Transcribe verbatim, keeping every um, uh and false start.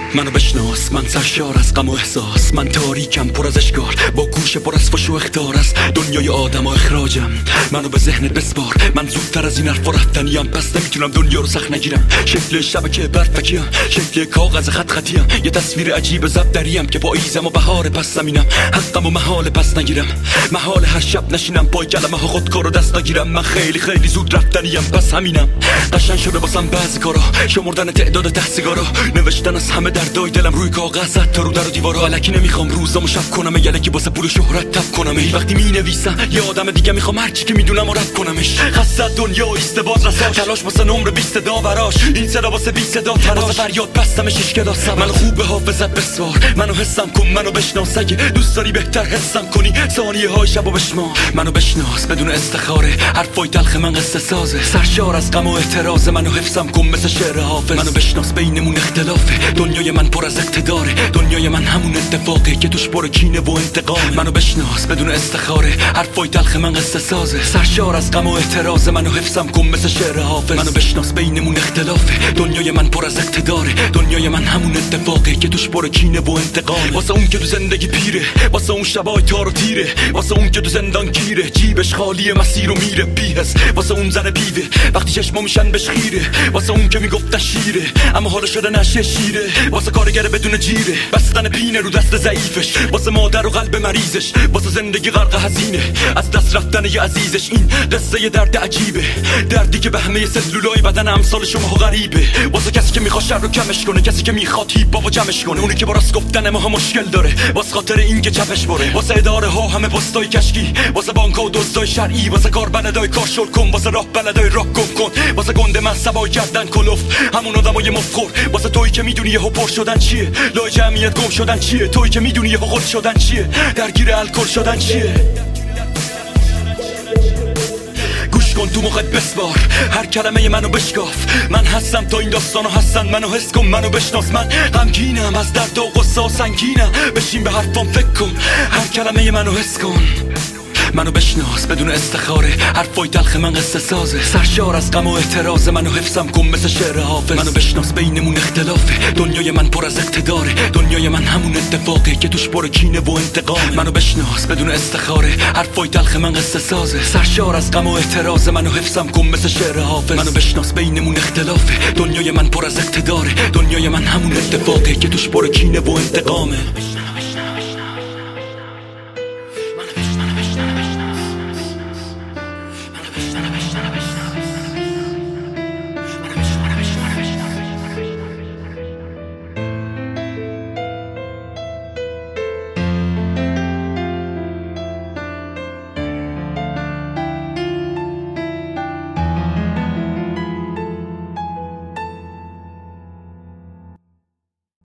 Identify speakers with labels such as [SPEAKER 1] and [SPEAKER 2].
[SPEAKER 1] منو بشناس، من سرشار از غم و احساس، من تاریکم پر از اشکال، با گوش پر از فش و اخطار از دنیای آدم و اخراجم. منو به ذهنت بسپار، من زودتر از این حرفا رفتنیم، پس نمیتونم دنیا رو سخت نگیرم. شکل شبکه برفکیم، شکل کاغذ خط خطیم، یه تصویر عجیب ضبط دریم که پاییزم و بهار پس زمینم. حقم و محال پس نگیرم، محال هر شب نشینم پای کلمه ها خودکار رو دست نگیرم. من خیلی خیلی زود رفتنیم، پس همینم. قشنگ شده واسم بعضی کارا، شمردن تعداد ته سیگارا، نوشتن از همه دردای دلم روی کاغذ، تا رو در و دیوارا. الکی نمیخوام روزامو شب کنم، یلکی واسه پول و شهرت تب کنم. وقتی مینویسم یه آدم دیگه میخوام هر چی که میدونم رد کنمش. خسته دنیا ایست باز رساش، تلاش واسه نمره بیست داوراش، این صدا واسه بی صدا تراش، واسه فریاد بستم شش کلاس. منو خوب به حافظت بسوار، منو حسم کن، منو بشناس. اگه دوست داری بهتر حسم کنی ثانیه های شبو بشمار. منو بشناس بدون استخاره، حرفای تلخ من قصه سازه، سرشار از غم و اعتراض. منو حفظم کن مثل شعر حافظ. منو بشناس بینمون اختلافه، دنیای من پر از اقتداره، دنیای من همون اتفاقه که توش پر کینه و انتقام. منو بشناس بدون استخاره، حرفای تلخ من قصه سازه، سرشار از غم و اعتراض. منو حفظم کن مثل شعر حافظ. منو بشناس بینمون اختلافه، دنیای من پر از اقتداره، دنیای من همون اتفاقه که توش پر کینه و انتقام. واسه اون که تو زندگی پیره، واسه اون شبای تار و تیره، واسه اون که تو زندان گیره، جیبش خالی مسیر و میره بی‌حس، واسه اون زن بیوه وقتی چشمو میشن بهش خیره، واسه اون که میگفت شیره اما حالا شده نشه شیره، واسه کارگر بدون جیره بستن پینه رو دست ضعیفش، واسه مادر و قلب مریضش، واسه زندگی غرق هزینه از دست رفتن یه عزیزش. این قصه یه درد عجیبه، دردی که به همه سلولای بدن امثال شما غریبه، واسه کسی که میخواد شر رو کمش کنه، کسی که میخواد هیپ بابا جمعش کنه، اونی که با راست گفتن ما مشکل داره، واسه خاطر این که چپش بره، واسه اداره ها همه پستای کشکی، واسه بانک‌ها و دزدای شرعی، واسه کار بلدای کار شل کن، واسه راه بلدای راه گم کن، واسه گنده من سبای کردن کلوف همون آدمای مفخور، واسه تویی که میدونی یهو پر شدن چیه، لای جمعیت گم شدن چیه، تویی که میدونی یهو غل شدن چیه، درگیر الکل شدن چیه. گوش کن تو مخت بسوار، هر کلمه منو بشکاف، من هستم تا این داستانو هستن، منو حس کن، منو بشناس. من غمگینم از درد و غصه و سنگینم، بشین به حرفام فکر کن، هر کلمه منو حس کن. منو بشناس بدون استخاره، حرفای تلخ من قصه سازه، سرشار از غم و اعتراض. منو حفظم کن مثل شعر حافظ. منو بشناس بینمون اختلافه، دنیای من پر از اقتداره، دنیای من همون اتفاقه که توش پر کینه و انتقام. منو بشناس بدون استخاره، حرفای تلخ من قصه سازه، سرشار از غم و اعتراض. منو حفظم کن مثل شعر حافظ. منو بشناس بینمون اختلافه، دنیای من پر از اقتداره، دنیای من همون اتفاقه که توش پر کینه و انتقامه.